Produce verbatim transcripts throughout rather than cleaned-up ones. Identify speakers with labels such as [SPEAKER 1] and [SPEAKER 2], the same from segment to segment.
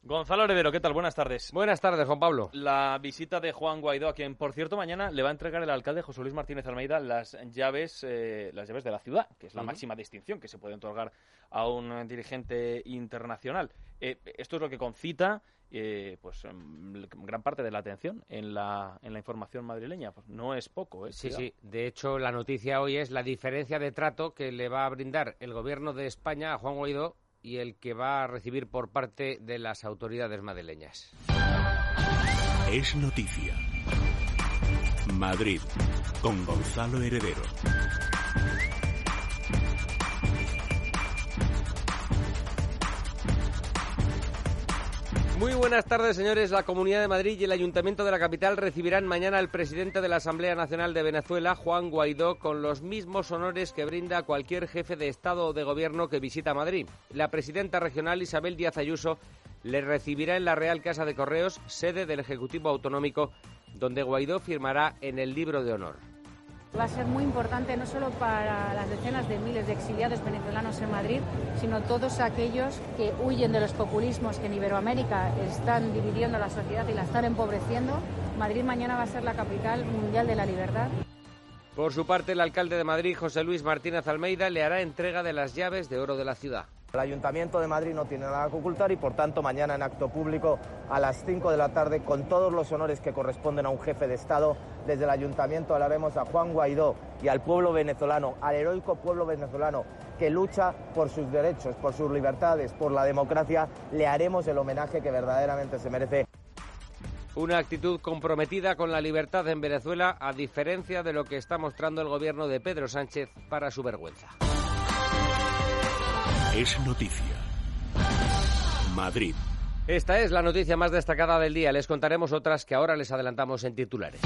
[SPEAKER 1] Gonzalo Heredero, ¿qué tal? Buenas tardes.
[SPEAKER 2] Buenas tardes, Juan Pablo.
[SPEAKER 1] La visita de Juan Guaidó, a quien, por cierto, mañana le va a entregar el alcalde José Luis Martínez Almeida las llaves, eh, las llaves de la ciudad, que es la uh-huh. máxima distinción que se puede otorgar a un dirigente internacional. Eh, esto es lo que concita eh, pues gran parte de la atención en la, en la información madrileña. Pues no es poco, ¿eh?
[SPEAKER 2] Sí, sí. De hecho, la noticia hoy es la diferencia de trato que le va a brindar el gobierno de España a Juan Guaidó y el que va a recibir por parte de las autoridades madrileñas.
[SPEAKER 3] Es noticia. Madrid, con Gonzalo Heredero.
[SPEAKER 2] Muy buenas tardes, señores. La Comunidad de Madrid y el Ayuntamiento de la capital recibirán mañana al presidente de la Asamblea Nacional de Venezuela, Juan Guaidó, con los mismos honores que brinda cualquier jefe de Estado o de Gobierno que visita Madrid. La presidenta regional, Isabel Díaz Ayuso, le recibirá en la Real Casa de Correos, sede del Ejecutivo Autonómico, donde Guaidó firmará en el libro de honor.
[SPEAKER 4] Va a ser muy importante no solo para las decenas de miles de exiliados venezolanos en Madrid, sino todos aquellos que huyen de los populismos que en Iberoamérica están dividiendo la sociedad y la están empobreciendo. Madrid mañana va a ser la capital mundial de la libertad.
[SPEAKER 2] Por su parte, el alcalde de Madrid, José Luis Martínez Almeida, le hará entrega de las llaves de oro de la ciudad.
[SPEAKER 5] El Ayuntamiento de Madrid no tiene nada que ocultar y, por tanto, mañana en acto público a las cinco de la tarde, con todos los honores que corresponden a un jefe de Estado, desde el Ayuntamiento hablaremos a Juan Guaidó y al pueblo venezolano, al heroico pueblo venezolano que lucha por sus derechos, por sus libertades, por la democracia. Le haremos el homenaje que verdaderamente se merece.
[SPEAKER 2] Una actitud comprometida con la libertad en Venezuela, a diferencia de lo que está mostrando el gobierno de Pedro Sánchez para su vergüenza.
[SPEAKER 3] Es noticia. Madrid.
[SPEAKER 2] Esta es la noticia más destacada del día. Les contaremos otras que ahora les adelantamos en titulares.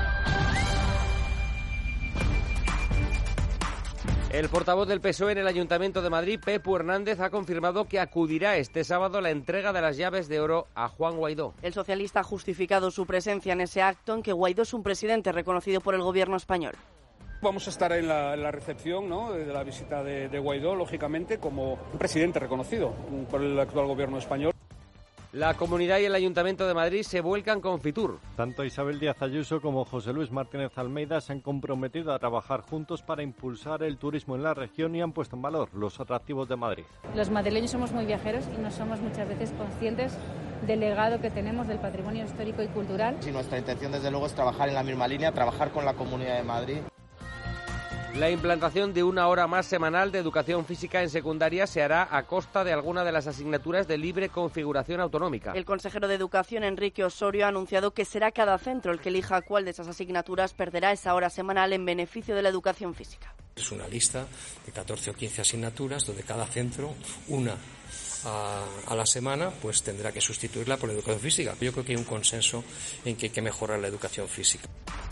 [SPEAKER 2] El portavoz del P S O E en el Ayuntamiento de Madrid, Pepu Hernández, ha confirmado que acudirá este sábado a la entrega de las llaves de oro a Juan Guaidó.
[SPEAKER 6] El socialista ha justificado su presencia en ese acto en que Guaidó es un presidente reconocido por el gobierno español.
[SPEAKER 7] Vamos a estar en la, en la recepción, ¿no?, de la visita de, de Guaidó, lógicamente, como un presidente reconocido por el actual gobierno español.
[SPEAKER 2] La Comunidad y el Ayuntamiento de Madrid se vuelcan con Fitur.
[SPEAKER 8] Tanto Isabel Díaz Ayuso como José Luis Martínez Almeida se han comprometido a trabajar juntos para impulsar el turismo en la región y han puesto en valor los atractivos de Madrid.
[SPEAKER 4] Los madrileños somos muy viajeros y no somos muchas veces conscientes del legado que tenemos del patrimonio histórico y cultural.
[SPEAKER 5] Sí, nuestra intención, desde luego, es trabajar en la misma línea, trabajar con la Comunidad de Madrid.
[SPEAKER 2] La implantación de una hora más semanal de educación física en secundaria se hará a costa de alguna de las asignaturas de libre configuración autonómica.
[SPEAKER 6] El consejero de Educación, Enrique Osorio, ha anunciado que será cada centro el que elija cuál de esas asignaturas perderá esa hora semanal en beneficio de la educación física.
[SPEAKER 9] Es una lista de catorce o quince asignaturas donde cada centro, una a, a la semana, pues tendrá que sustituirla por la educación física. Yo creo que hay un consenso en que hay que mejorar la educación física.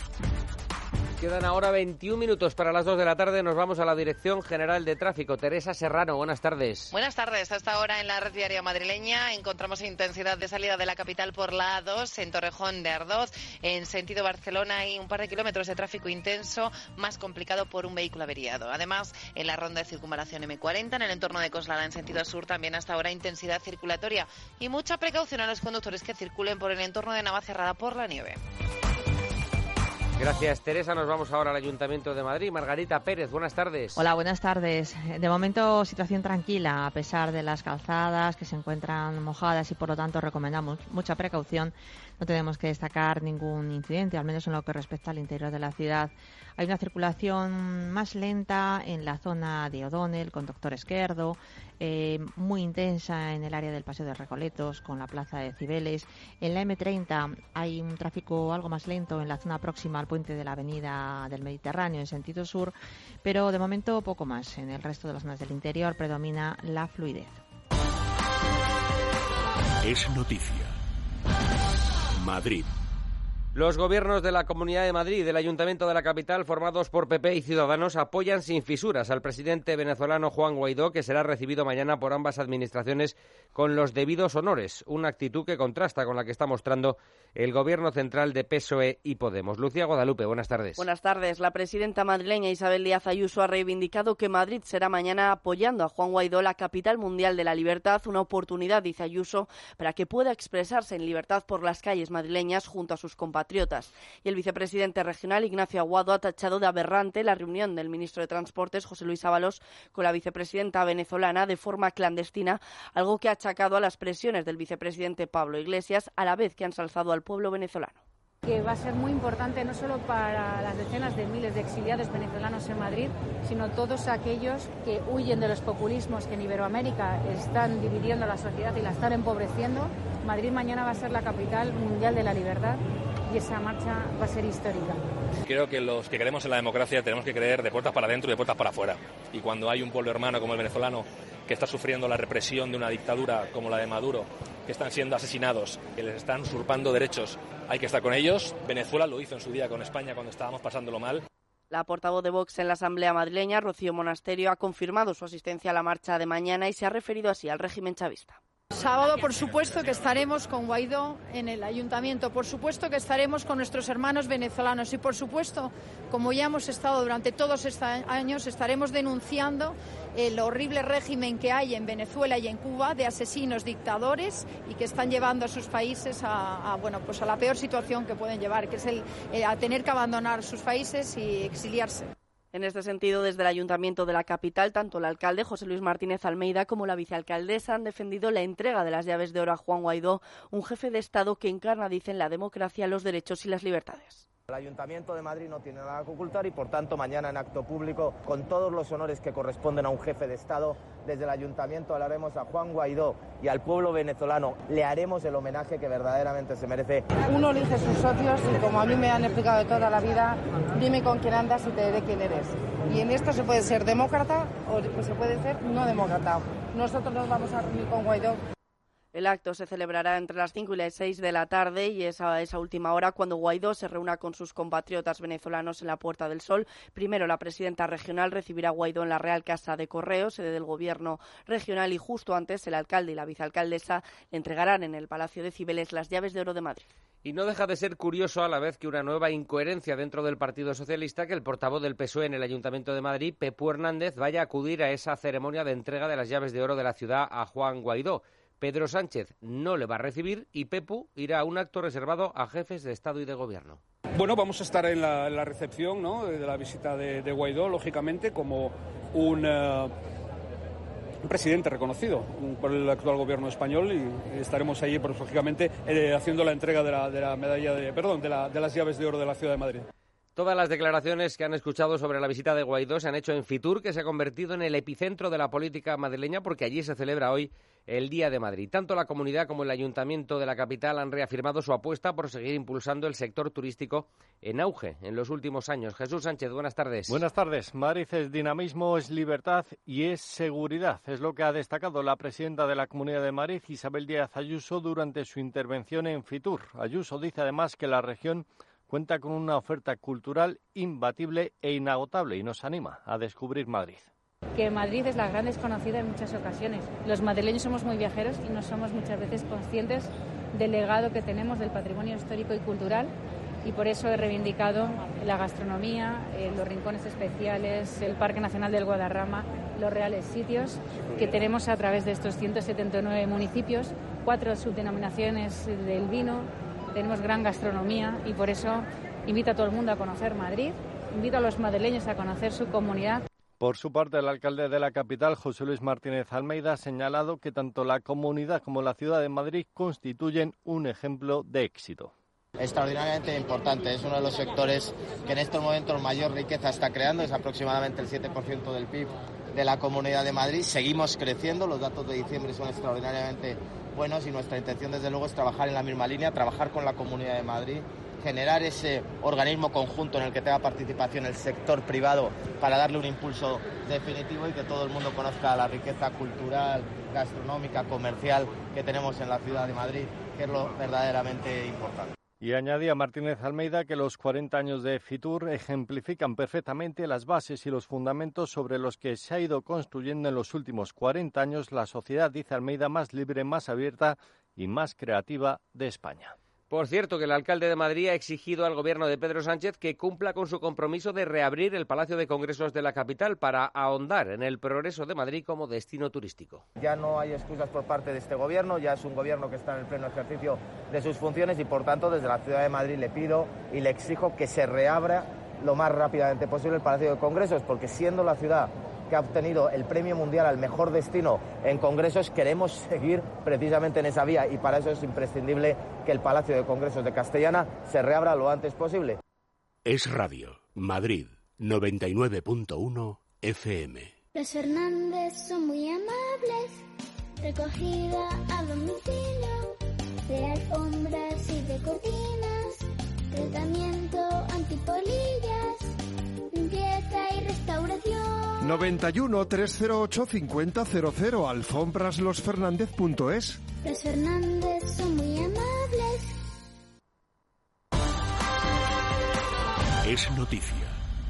[SPEAKER 2] Quedan ahora veintiún minutos para las dos de la tarde. Nos vamos a la Dirección General de Tráfico. Teresa Serrano, buenas tardes.
[SPEAKER 10] Buenas tardes. Hasta ahora en la red viaria madrileña encontramos intensidad de salida de la capital por la A dos en Torrejón de Ardoz. En sentido Barcelona hay un par de kilómetros de tráfico intenso, más complicado por un vehículo averiado. Además, en la ronda de circunvalación eme cuarenta, en el entorno de Coslada en sentido sur, también hasta ahora intensidad circulatoria. Y mucha precaución a los conductores que circulen por el entorno de Navacerrada por la nieve.
[SPEAKER 2] Gracias, Teresa. Nos vamos ahora al Ayuntamiento de Madrid. Margarita Pérez, buenas tardes.
[SPEAKER 11] Hola, buenas tardes. De momento, situación tranquila, a pesar de las calzadas que se encuentran mojadas y, por lo tanto, recomendamos mucha precaución. No tenemos que destacar ningún incidente, al menos en lo que respecta al interior de la ciudad. Hay una circulación más lenta en la zona de O'Donnell, con Doctor Esquerdo, eh, muy intensa en el área del Paseo de Recoletos, con la Plaza de Cibeles. En la eme treinta hay un tráfico algo más lento en la zona próxima al puente de la Avenida del Mediterráneo, en sentido sur, pero de momento poco más. En el resto de las zonas del interior predomina la fluidez.
[SPEAKER 3] Es noticia. Madrid.
[SPEAKER 2] Los gobiernos de la Comunidad de Madrid y del Ayuntamiento de la capital, formados por P P y Ciudadanos, apoyan sin fisuras al presidente venezolano Juan Guaidó, que será recibido mañana por ambas administraciones con los debidos honores, una actitud que contrasta con la que está mostrando el gobierno central de P S O E y Podemos. Lucía Guadalupe, buenas tardes.
[SPEAKER 6] Buenas tardes. La presidenta madrileña Isabel Díaz Ayuso ha reivindicado que Madrid será mañana apoyando a Juan Guaidó, la capital mundial de la libertad, una oportunidad, dice Ayuso, para que pueda expresarse en libertad por las calles madrileñas junto a sus compatriotas. Y el vicepresidente regional, Ignacio Aguado, ha tachado de aberrante la reunión del ministro de Transportes, José Luis Ábalos, con la vicepresidenta venezolana de forma clandestina, algo que ha achacado a las presiones del vicepresidente Pablo Iglesias, a la vez que ha ensalzado al pueblo venezolano.
[SPEAKER 4] Que va a ser muy importante no solo para las decenas de miles de exiliados venezolanos en Madrid, sino todos aquellos que huyen de los populismos que en Iberoamérica están dividiendo la sociedad y la están empobreciendo. Madrid mañana va a ser la capital mundial de la libertad y esa marcha va a ser histórica.
[SPEAKER 12] Creo que los que creemos en la democracia tenemos que creer de puertas para adentro y de puertas para afuera. Y cuando hay un pueblo hermano como el venezolano que está sufriendo la represión de una dictadura como la de Maduro, que están siendo asesinados, que les están usurpando derechos, hay que estar con ellos. Venezuela lo hizo en su día con España cuando estábamos pasándolo mal.
[SPEAKER 6] La portavoz de Vox en la Asamblea madrileña, Rocío Monasterio, ha confirmado su asistencia a la marcha de mañana y se ha referido así al régimen chavista.
[SPEAKER 13] Sábado, por supuesto, que estaremos con Guaidó en el ayuntamiento, por supuesto que estaremos con nuestros hermanos venezolanos y, por supuesto, como ya hemos estado durante todos estos años, estaremos denunciando el horrible régimen que hay en Venezuela y en Cuba de asesinos dictadores y que están llevando a sus países a, a, bueno, pues a la peor situación que pueden llevar, que es el, eh, a tener que abandonar sus países y exiliarse.
[SPEAKER 6] En este sentido, desde el Ayuntamiento de la capital, tanto el alcalde José Luis Martínez Almeida como la vicealcaldesa han defendido la entrega de las llaves de oro a Juan Guaidó, un jefe de Estado que encarna, dicen, la democracia, los derechos y las libertades.
[SPEAKER 5] El Ayuntamiento de Madrid no tiene nada que ocultar y, por tanto, mañana en acto público, con todos los honores que corresponden a un jefe de Estado, desde el Ayuntamiento hablaremos a Juan Guaidó y al pueblo venezolano. Le haremos el homenaje que verdaderamente se merece.
[SPEAKER 14] Uno elige sus socios y, como a mí me han explicado de toda la vida, dime con quién andas y te diré quién eres. Y en esto se puede ser demócrata o se puede ser no demócrata. Nosotros nos vamos a reunir con Guaidó.
[SPEAKER 6] El acto se celebrará entre las cinco y las seis de la tarde y es a esa última hora cuando Guaidó se reúna con sus compatriotas venezolanos en la Puerta del Sol. Primero, la presidenta regional recibirá a Guaidó en la Real Casa de Correos, sede del Gobierno regional, y justo antes el alcalde y la vicealcaldesa le entregarán en el Palacio de Cibeles las llaves de oro de Madrid.
[SPEAKER 2] Y no deja de ser curioso a la vez que una nueva incoherencia dentro del Partido Socialista que el portavoz del P S O E en el Ayuntamiento de Madrid, Pepu Hernández, vaya a acudir a esa ceremonia de entrega de las llaves de oro de la ciudad a Juan Guaidó. Pedro Sánchez no le va a recibir y Pepu irá a un acto reservado a jefes de Estado y de Gobierno.
[SPEAKER 7] Bueno, vamos a estar en la, en la recepción, ¿no?, de la visita de, de Guaidó, lógicamente, como un, uh, un presidente reconocido por el actual gobierno español, y estaremos allí, pues, lógicamente, eh, haciendo la entrega de la, de la medalla de, perdón, de, la, de las llaves de oro de la ciudad de Madrid.
[SPEAKER 2] Todas las declaraciones que han escuchado sobre la visita de Guaidó se han hecho en Fitur, que se ha convertido en el epicentro de la política madrileña porque allí se celebra hoy el Día de Madrid. Tanto la comunidad como el Ayuntamiento de la capital han reafirmado su apuesta por seguir impulsando el sector turístico en auge en los últimos años. Jesús Sánchez, buenas tardes.
[SPEAKER 8] Buenas tardes. Madrid es dinamismo, es libertad y es seguridad. Es lo que ha destacado la presidenta de la Comunidad de Madrid, Isabel Díaz Ayuso, durante su intervención en Fitur. Ayuso dice además que la región cuenta con una oferta cultural imbatible e inagotable y nos anima a descubrir Madrid.
[SPEAKER 4] Que Madrid es la gran desconocida en muchas ocasiones. Los madrileños somos muy viajeros y no somos muchas veces conscientes del legado que tenemos del patrimonio histórico y cultural, y por eso he reivindicado la gastronomía, eh, los rincones especiales, el Parque Nacional del Guadarrama, los reales sitios que tenemos a través de estos ciento setenta y nueve municipios, cuatro subdenominaciones del vino. Tenemos gran gastronomía y por eso invito a todo el mundo a conocer Madrid, invito a los madrileños a conocer su comunidad.
[SPEAKER 8] Por su parte, el alcalde de la capital, José Luis Martínez Almeida, ha señalado que tanto la comunidad como la ciudad de Madrid constituyen un ejemplo de éxito.
[SPEAKER 5] Extraordinariamente importante, es uno de los sectores que en estos momentos mayor riqueza está creando, es aproximadamente el siete por ciento del P I B de la Comunidad de Madrid. Seguimos creciendo, los datos de diciembre son extraordinariamente buenos y nuestra intención desde luego es trabajar en la misma línea, trabajar con la Comunidad de Madrid, generar ese organismo conjunto en el que tenga participación el sector privado para darle un impulso definitivo y que todo el mundo conozca la riqueza cultural, gastronómica, comercial que tenemos en la ciudad de Madrid, que es lo verdaderamente importante.
[SPEAKER 8] Y añadía Martínez Almeida que los cuarenta años de Fitur ejemplifican perfectamente las bases y los fundamentos sobre los que se ha ido construyendo en los últimos cuarenta años la sociedad, dice Almeida, más libre, más abierta y más creativa de España.
[SPEAKER 2] Por cierto, que el alcalde de Madrid ha exigido al gobierno de Pedro Sánchez que cumpla con su compromiso de reabrir el Palacio de Congresos de la capital para ahondar en el progreso de Madrid como destino turístico.
[SPEAKER 5] Ya no hay excusas por parte de este gobierno, ya es un gobierno que está en el pleno ejercicio de sus funciones y, por tanto, desde la ciudad de Madrid le pido y le exijo que se reabra lo más rápidamente posible el Palacio de Congresos, porque siendo la ciudad que ha obtenido el premio mundial al mejor destino en congresos, queremos seguir precisamente en esa vía y para eso es imprescindible que el Palacio de Congresos de Castellana se reabra lo antes posible.
[SPEAKER 3] Es Radio, Madrid, noventa y nueve punto uno F M.
[SPEAKER 15] Los Fernández son muy amables, recogida a domicilio, de alfombras y de cortinas, tratamiento antipolillas, limpieza y restauración.
[SPEAKER 16] noventa y uno, trescientos ocho, cincuenta cero cero, alfombraslosfernandez punto es.
[SPEAKER 15] Los Fernández son muy amables.
[SPEAKER 3] Es noticia.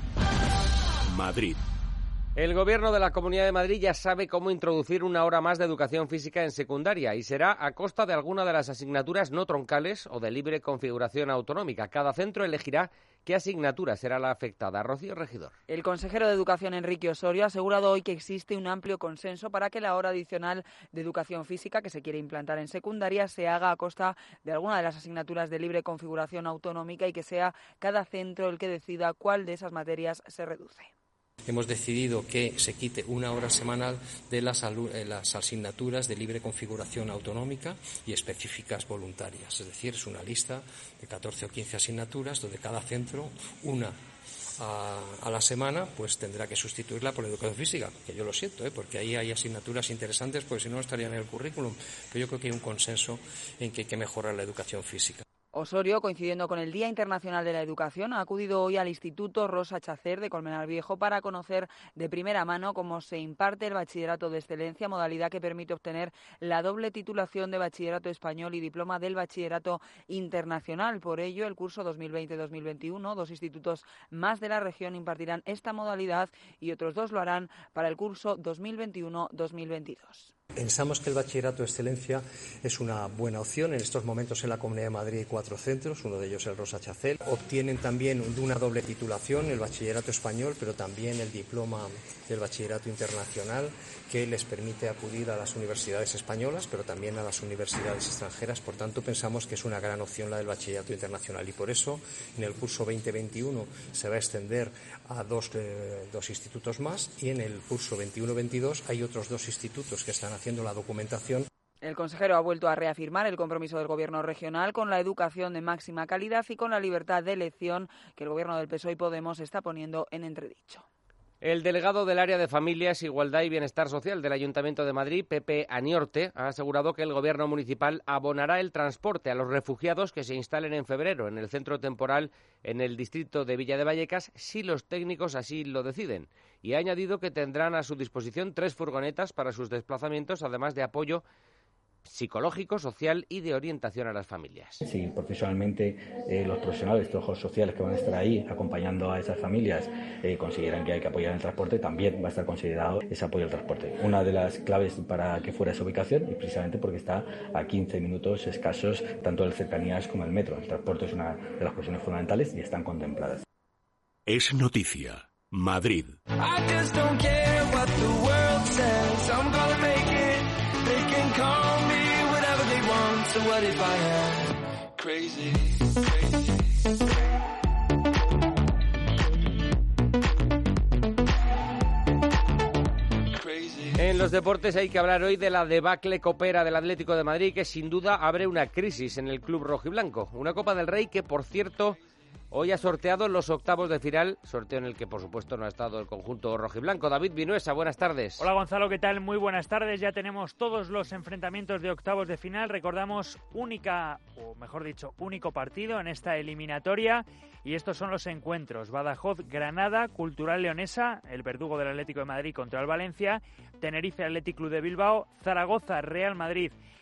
[SPEAKER 3] Madrid.
[SPEAKER 2] El Gobierno de la Comunidad de Madrid ya sabe cómo introducir una hora más de educación física en secundaria y será a costa de alguna de las asignaturas no troncales o de libre configuración autonómica. Cada centro elegirá qué asignatura será la afectada. Rocío Regidor.
[SPEAKER 17] El consejero de Educación, Enrique Osorio, ha asegurado hoy que existe un amplio consenso para que la hora adicional de educación física que se quiere implantar en secundaria se haga a costa de alguna de las asignaturas de libre configuración autonómica y que sea cada centro el que decida cuál de esas materias se reduce.
[SPEAKER 9] Hemos decidido que se quite una hora semanal de las, las asignaturas de libre configuración autonómica y específicas voluntarias. Es decir, es una lista de catorce o quince asignaturas donde cada centro, una a, a la semana, pues tendrá que sustituirla por educación física, que yo lo siento, ¿eh? Porque ahí hay asignaturas interesantes, porque si no, no estarían en el currículum. Pero yo creo que hay un consenso en que hay que mejorar la educación física.
[SPEAKER 17] Osorio, coincidiendo con el Día Internacional de la Educación, ha acudido hoy al Instituto Rosa Chacer de Colmenar Viejo para conocer de primera mano cómo se imparte el Bachillerato de Excelencia, modalidad que permite obtener la doble titulación de Bachillerato Español y diploma del Bachillerato Internacional. Por ello, el curso dos mil veinte dos mil veintiuno, dos institutos más de la región impartirán esta modalidad y otros dos lo harán para el curso dos mil veintiuno dos mil veintidós.
[SPEAKER 9] Pensamos que el Bachillerato de Excelencia es una buena opción. En estos momentos en la Comunidad de Madrid hay cuatro centros, uno de ellos el Rosa Chacel. Obtienen también una doble titulación, el Bachillerato Español, pero también el diploma del Bachillerato Internacional, que les permite acudir a las universidades españolas, pero también a las universidades extranjeras. Por tanto, pensamos que es una gran opción la del Bachillerato Internacional y por eso en el curso veinte veintiuno se va a extender a dos, eh, dos institutos más y en el curso veintiuno veintidós hay otros dos institutos que están haciendo la documentación.
[SPEAKER 17] El consejero ha vuelto a reafirmar el compromiso del Gobierno regional con la educación de máxima calidad y con la libertad de elección que el Gobierno del P S O E y Podemos está poniendo en entredicho.
[SPEAKER 2] El delegado del Área de Familias, Igualdad y Bienestar Social del Ayuntamiento de Madrid, Pepe Aniorte, ha asegurado que el Gobierno municipal abonará el transporte a los refugiados que se instalen en febrero en el centro temporal en el distrito de Villa de Vallecas, si los técnicos así lo deciden. Y ha añadido que tendrán a su disposición tres furgonetas para sus desplazamientos, además de apoyo psicológico, social y de orientación a las familias.
[SPEAKER 18] Sí, profesionalmente eh, los profesionales, los trabajadores sociales que van a estar ahí acompañando a esas familias eh, consideran que hay que apoyar el transporte, también va a estar considerado ese apoyo al transporte. Una de las claves para que fuera esa ubicación es precisamente porque está a quince minutos escasos tanto de cercanías como el metro. El transporte es una de las cuestiones fundamentales y están contempladas.
[SPEAKER 3] Es noticia. Madrid.
[SPEAKER 2] En los deportes hay que hablar hoy de la debacle copera del Atlético de Madrid, que sin duda abre una crisis en el club rojiblanco. Una Copa del Rey que, por cierto, hoy ha sorteado los octavos de final, sorteo en el que, por supuesto, no ha estado el conjunto rojiblanco. David Vinuesa, buenas tardes.
[SPEAKER 19] Hola, Gonzalo, ¿qué tal? Muy buenas tardes. Ya tenemos todos los enfrentamientos de octavos de final. Recordamos única, o mejor dicho, único partido en esta eliminatoria. Y estos son los encuentros: Badajoz-Granada, Cultural Leonesa, el verdugo del Atlético de Madrid contra el Valencia, Tenerife Athletic Club de Bilbao, Zaragoza-Real Madrid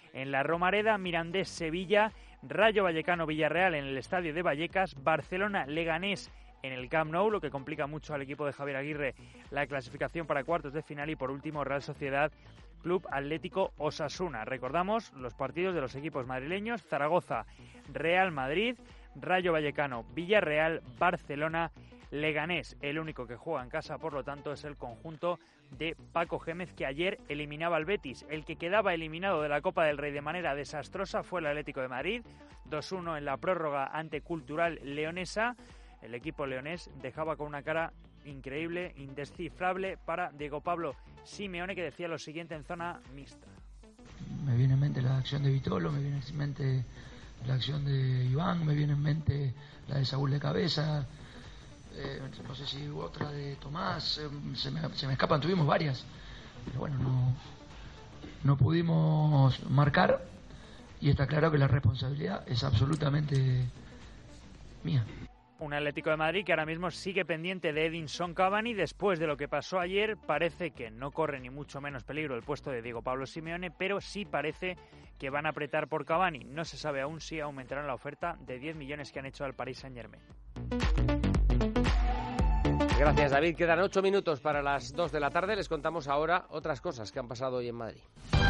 [SPEAKER 19] en la Romareda, Mirandés-Sevilla, Rayo Vallecano-Villarreal en el Estadio de Vallecas, Barcelona-Leganés en el Camp Nou, lo que complica mucho al equipo de Javier Aguirre la clasificación para cuartos de final, y por último Real Sociedad Club Atlético Osasuna. Recordamos los partidos de los equipos madrileños: Zaragoza, Real Madrid, Rayo Vallecano, Villarreal, Barcelona, Leganés. El único que juega en casa, por lo tanto, es el conjunto de Paco Gémez, que ayer eliminaba al Betis. El que quedaba eliminado de la Copa del Rey de manera desastrosa fue el Atlético de Madrid, dos uno en la prórroga ante Cultural Leonesa. El equipo leonés dejaba con una cara increíble, indescifrable para Diego Pablo Simeone, que decía lo siguiente en zona mixta.
[SPEAKER 20] Me viene en mente la acción de Vitolo, me viene en mente la acción de Iván, me viene en mente la de Saúl de cabeza, eh, no sé si otra de Tomás, eh, se, me, se me escapan, tuvimos varias, pero bueno, no, no pudimos marcar, y está claro que la responsabilidad es absolutamente mía.
[SPEAKER 19] Un Atlético de Madrid que ahora mismo sigue pendiente de Edinson Cavani. Después de lo que pasó ayer, parece que no corre ni mucho menos peligro el puesto de Diego Pablo Simeone, pero sí parece que van a apretar por Cavani. No se sabe aún si aumentarán la oferta de diez millones que han hecho al Paris Saint-Germain.
[SPEAKER 2] Gracias, David. Quedan ocho minutos para las dos de la tarde. Les contamos ahora otras cosas que han pasado hoy en Madrid.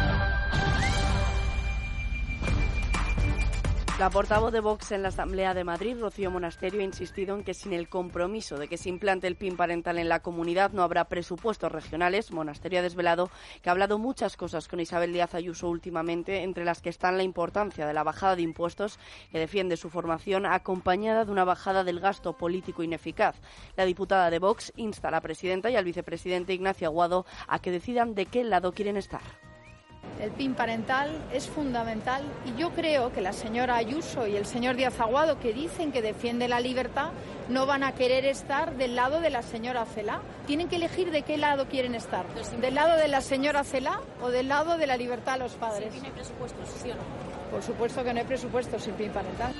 [SPEAKER 6] La portavoz de Vox en la Asamblea de Madrid, Rocío Monasterio, ha insistido en que sin el compromiso de que se implante el P I N parental en la comunidad no habrá presupuestos regionales. Monasterio ha desvelado que ha hablado muchas cosas con Isabel Díaz Ayuso últimamente, entre las que están la importancia de la bajada de impuestos, que defiende su formación, acompañada de una bajada del gasto político ineficaz. La diputada de Vox insta a la presidenta y al vicepresidente Ignacio Aguado a que decidan de qué lado quieren estar.
[SPEAKER 13] El P I N parental es fundamental, y yo creo que la señora Ayuso y el señor Díaz Aguado, que dicen que defiende la libertad, no van a querer estar del lado de la señora Celaá. Tienen que elegir de qué lado quieren estar, del lado de la señora Celaá o del lado de la libertad a los padres.
[SPEAKER 21] ¿Sí, no hay presupuestos, sí o no?
[SPEAKER 13] Por supuesto que no hay presupuestos sin P I N parental.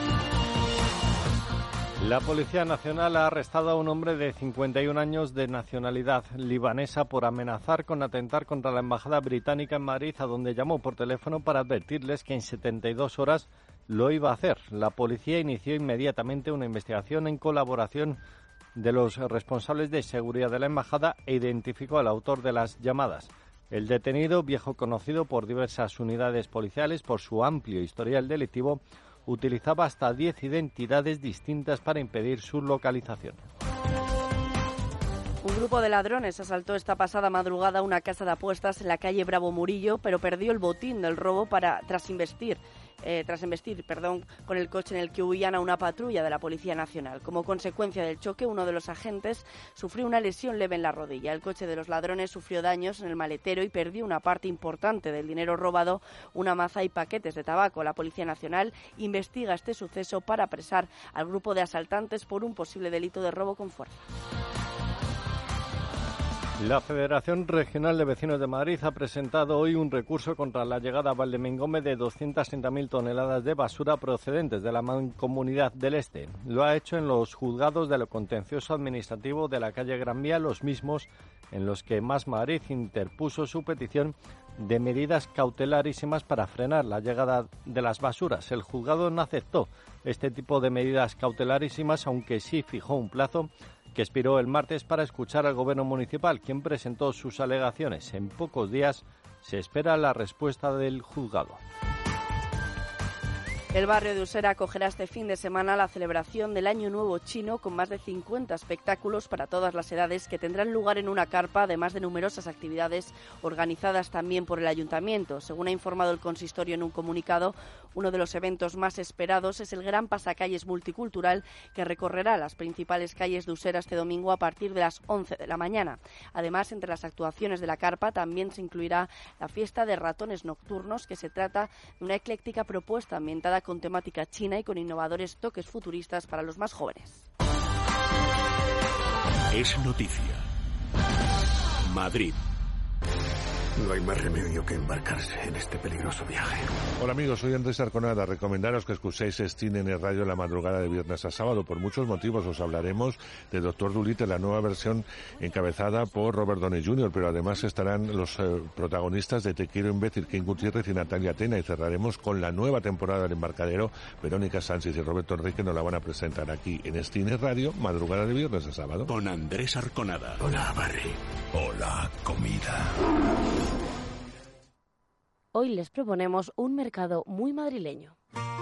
[SPEAKER 8] La Policía Nacional ha arrestado a un hombre de cincuenta y un años de nacionalidad libanesa por amenazar con atentar contra la Embajada Británica en Madrid, a donde llamó por teléfono para advertirles que en setenta y dos horas lo iba a hacer. La policía inició inmediatamente una investigación en colaboración de los responsables de seguridad de la Embajada e identificó al autor de las llamadas. El detenido, viejo conocido por diversas unidades policiales por su amplio historial delictivo, utilizaba hasta diez identidades distintas para impedir su localización.
[SPEAKER 6] Un grupo de ladrones asaltó esta pasada madrugada una casa de apuestas en la calle Bravo Murillo, pero perdió el botín del robo para tras investir, eh, tras embestir, perdón, con el coche en el que huían a una patrulla de la Policía Nacional. Como consecuencia del choque, uno de los agentes sufrió una lesión leve en la rodilla. El coche de los ladrones sufrió daños en el maletero y perdió una parte importante del dinero robado, una maza y paquetes de tabaco. La Policía Nacional investiga este suceso para apresar al grupo de asaltantes por un posible delito de robo con fuerza.
[SPEAKER 8] La Federación Regional de Vecinos de Madrid ha presentado hoy un recurso contra la llegada a Valdemengome de doscientas treinta mil toneladas de basura procedentes de la Mancomunidad del Este. Lo ha hecho en los juzgados de lo contencioso administrativo de la calle Gran Vía, los mismos en los que Más Madrid interpuso su petición de medidas cautelarísimas para frenar la llegada de las basuras. El juzgado no aceptó este tipo de medidas cautelarísimas, aunque sí fijó un plazo que expiró el martes para escuchar al Gobierno municipal, quien presentó sus alegaciones. En pocos días se espera la respuesta del juzgado.
[SPEAKER 6] El barrio de Usera acogerá este fin de semana la celebración del Año Nuevo Chino, con más de cincuenta espectáculos para todas las edades que tendrán lugar en una carpa, además de numerosas actividades organizadas también por el Ayuntamiento. Según ha informado el consistorio en un comunicado, uno de los eventos más esperados es el gran pasacalles multicultural que recorrerá las principales calles de Usera este domingo a partir de las once de la mañana. Además, entre las actuaciones de la carpa también se incluirá la fiesta de ratones nocturnos, que se trata de una ecléctica propuesta ambientada con temática china y con innovadores toques futuristas para los más jóvenes.
[SPEAKER 3] Es noticia. Madrid. No hay más remedio que embarcarse en este peligroso viaje.
[SPEAKER 21] Hola amigos, soy Andrés Arconada. Recomendaros que escuchéis Cine en el Radio la madrugada de viernes a sábado. Por muchos motivos os hablaremos de Doctor Dolittle, la nueva versión encabezada por Robert Downey junior, pero además estarán los eh, protagonistas de Te quiero imbécil, King Gutiérrez y Natalia Tena, y cerraremos con la nueva temporada del Embarcadero. Verónica Sánchez y Roberto Enrique nos la van a presentar aquí en Cine Radio, madrugada de viernes a sábado.
[SPEAKER 3] Con Andrés Arconada. Hola, Barry. Hola, comida.
[SPEAKER 22] Hoy les proponemos un mercado muy madrileño.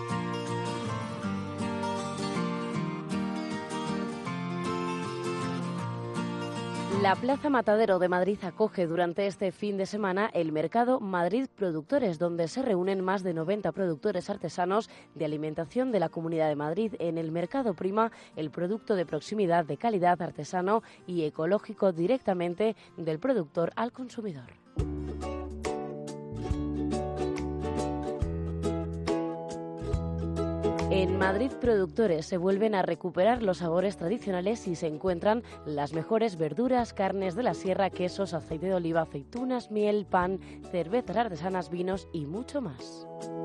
[SPEAKER 22] La Plaza Matadero de Madrid acoge durante este fin de semana el mercado Madrid Productores, donde se reúnen más de noventa productores artesanos de alimentación de la Comunidad de Madrid. En el mercado prima el producto de proximidad, de calidad, artesano y ecológico, directamente del productor al consumidor. En Madrid Productores se vuelven a recuperar los sabores tradicionales y se encuentran las mejores verduras, carnes de la sierra, quesos, aceite de oliva, aceitunas, miel, pan, cervezas artesanas, vinos y mucho más.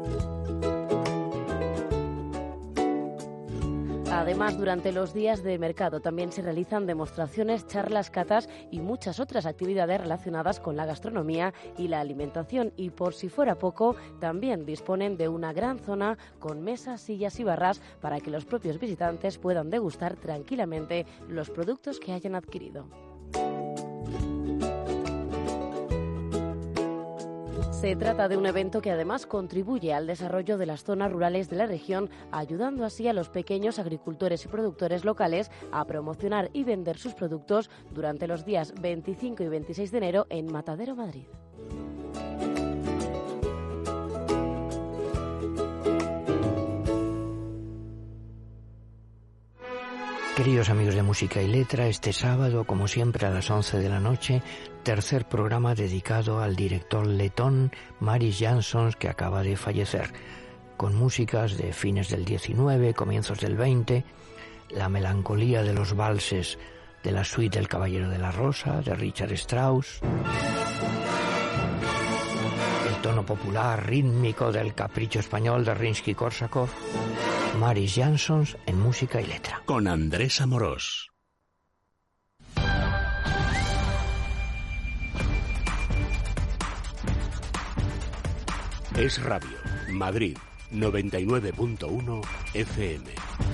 [SPEAKER 22] Además, durante los días de mercado también se realizan demostraciones, charlas, catas y muchas otras actividades relacionadas con la gastronomía y la alimentación. Y por si fuera poco, también disponen de una gran zona con mesas, sillas y barras para que los propios visitantes puedan degustar tranquilamente los productos que hayan adquirido. Se trata de un evento que además contribuye al desarrollo de las zonas rurales de la región, ayudando así a los pequeños agricultores y productores locales a promocionar y vender sus productos durante los días veinticinco y veintiséis de enero en Matadero, Madrid.
[SPEAKER 23] Queridos amigos de Música y Letra, este sábado, como siempre a las once de la noche, tercer programa dedicado al director letón Maris Jansons, que acaba de fallecer, con músicas de fines del diecinueve, comienzos del veinte, la melancolía de los valses de la suite del Caballero de la Rosa, de Richard Strauss, el tono popular, rítmico del Capricho Español de Rimsky-Korsakov. Maris Jansons en Música y Letra.
[SPEAKER 3] Con Andrés Amorós. Es Radio, Madrid, noventa y nueve punto uno F M.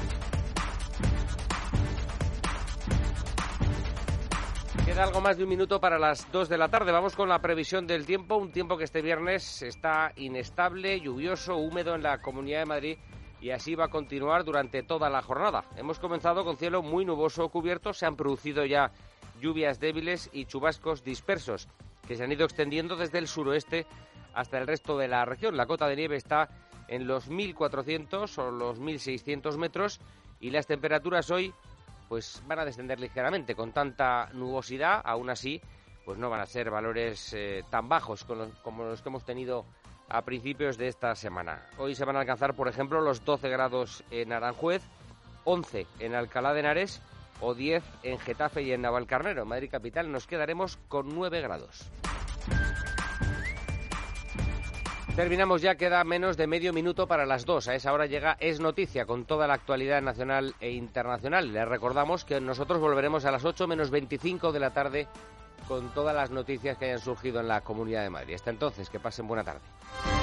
[SPEAKER 2] Queda algo más de un minuto para las dos de la tarde. Vamos con la previsión del tiempo. Un tiempo que este viernes está inestable, lluvioso, húmedo en la Comunidad de Madrid. Y así va a continuar durante toda la jornada. Hemos comenzado con cielo muy nuboso cubierto, se han producido ya lluvias débiles y chubascos dispersos que se han ido extendiendo desde el suroeste hasta el resto de la región. La cota de nieve está en los mil cuatrocientos o los mil seiscientos metros y las temperaturas hoy pues van a descender ligeramente. Con tanta nubosidad, aún así, pues no van a ser valores eh, tan bajos como los, como los que hemos tenido a principios de esta semana. Hoy se van a alcanzar, por ejemplo, los doce grados en Aranjuez, once en Alcalá de Henares o diez en Getafe y en Navalcarnero. En Madrid capital nos quedaremos con nueve grados. Terminamos ya, queda menos de medio minuto para las dos. A esa hora llega Es Noticia con toda la actualidad nacional e internacional. Les recordamos que nosotros volveremos a las ocho menos veinticinco de la tarde con todas las noticias que hayan surgido en la Comunidad de Madrid. Hasta entonces, que pasen buena tarde.